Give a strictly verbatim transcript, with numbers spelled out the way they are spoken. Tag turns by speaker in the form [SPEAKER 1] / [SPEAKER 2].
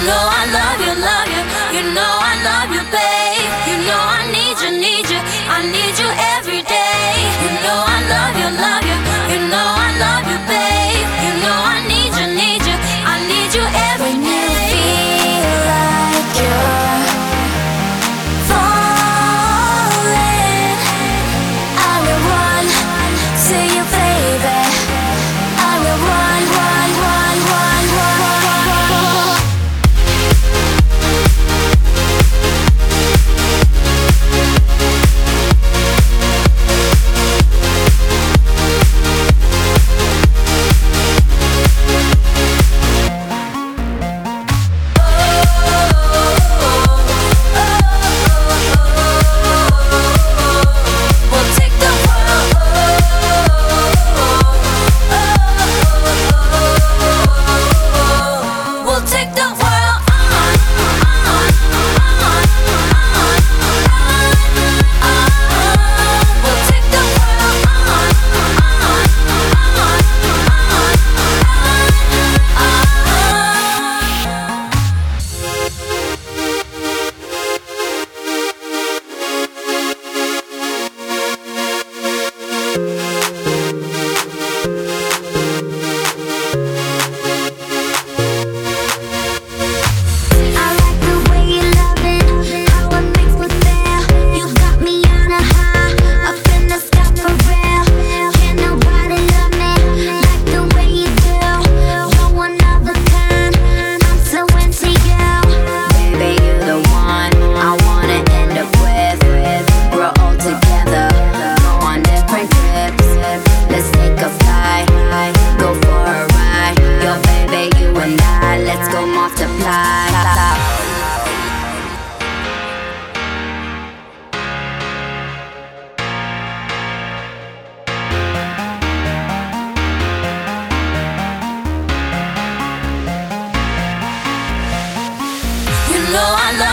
[SPEAKER 1] know I love you, love you. You know I love you, babe. You know I need you, need you. I need you every day. You know I love you, love you. You know I love you, babe. You know I need you, need you. I need you every day. When you feel like you're falling, I will run to you, baby. I will run, run, run, run, run, run, run. We'll take the world. We'll take the world on, on, on, on, on. We'll take the world on, on, on, I like the way you love it, how it makes me feel. You got me on a high, up in the sky for real. Can't nobody love me like the way you do. You're one of a kind, I'm so into you. Baby, you're the one I wanna end up with. We're all together, go on different trips. Let's take a flight, go for a ride. Yo, baby, you and I, let's go multiply. You know I love